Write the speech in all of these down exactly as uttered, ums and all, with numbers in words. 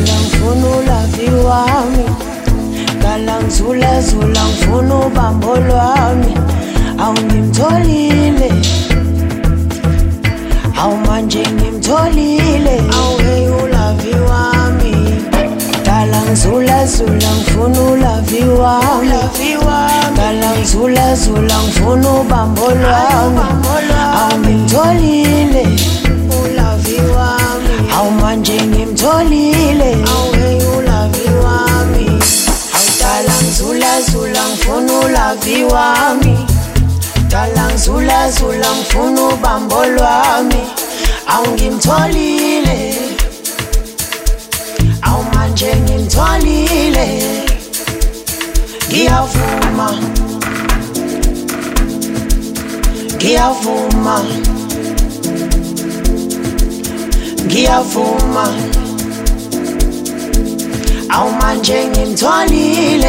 zula ngifuna ulavi wami, dala ngizula zula ngifuna ubambo lwami. Awungimtholile, awu manje ngimtholile, awu hey ulavi wami. Dala ngizula zula ngifuna ulavi wami, dala ngizula zula ngifuna ubambo lwami. Awungimtholile ulavi wami, awu manje ngimtholile, awu hey ulavi wami. Awu dala ngizula zula ngifuna ulavi wami, dala ngizula zula ngifuna ubambo lwami. Awungimtholile, awu manje ngimtholile. Ngiyavuma, ngiyavuma, ngiyavuma, awu manje ngimtholile,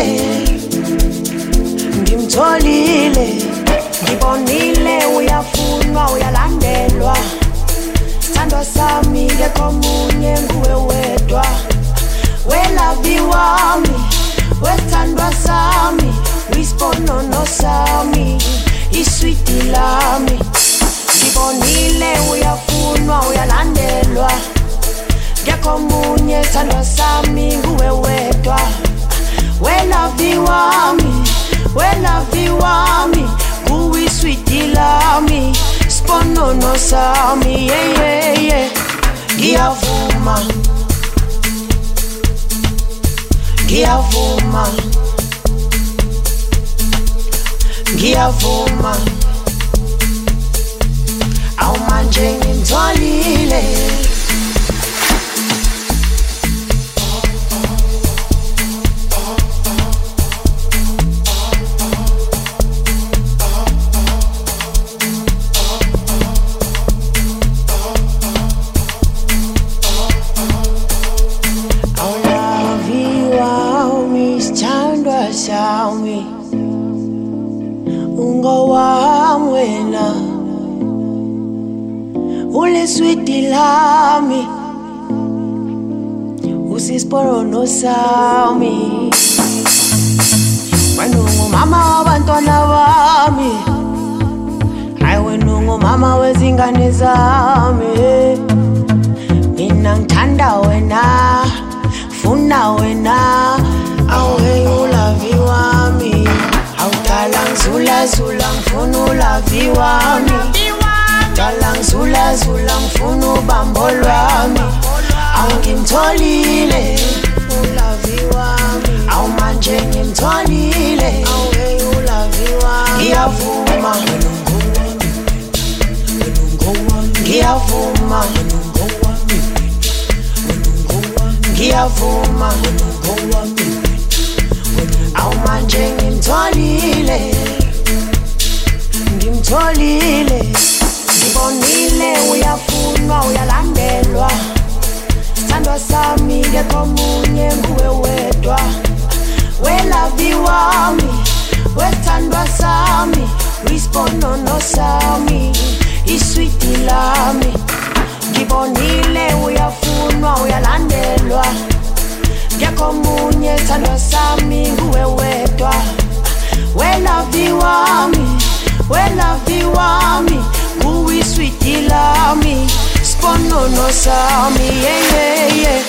ngimtholile. Ngibonile uyafunwa uyalandelwa, sithandwa sami ngekho munye nguwe wedwa. Welavi wami, wesithandwa sami, uyisiponono sami, iswiti lami. Ngibonile uyafunwa uyalandelwa, ngekho munye sithandwa sami nguwe wedwa. Welavi wami, welavi wami, kuwi switi lami, sponono sami, yeah yeah yeah. Ngiyavuma, ngiyavuma, ngiyavuma, awu manje ngimtholile. Sami ungo wamwena ule switi lami, usisiponono sami. Wena ungumama wabantwana bami, hayi wena ungumama wezingane zami. Mina ngithanda wena, funa wena, awu hey ulavi wami. Awu dala ngizula zula ngifuna ulavi wami, dala ngizula zula ngifuna ubambo lwami. Awu ngimtholile ulavi wami, awu manje ngimtholile, awu hey ulavi wami. Ngiyavuma, ngiyavuma, ngiyavuma, awu manje ngimtholile, ngimtholile. Ngibonile uyafunwa uyalandelwa, sithandwa sami ngekho munye nguwe wedwa. Welavi wami, wesithandwa sami, uyisiponono sami, iswiti lami. Ngibonile uyafunwa uyalandelwa, ngekho munye sithandwa sami nguwe wedwa. Welavi wami, welavi wami, kuwi switi lami, sponono sami, yeah yeah yeah.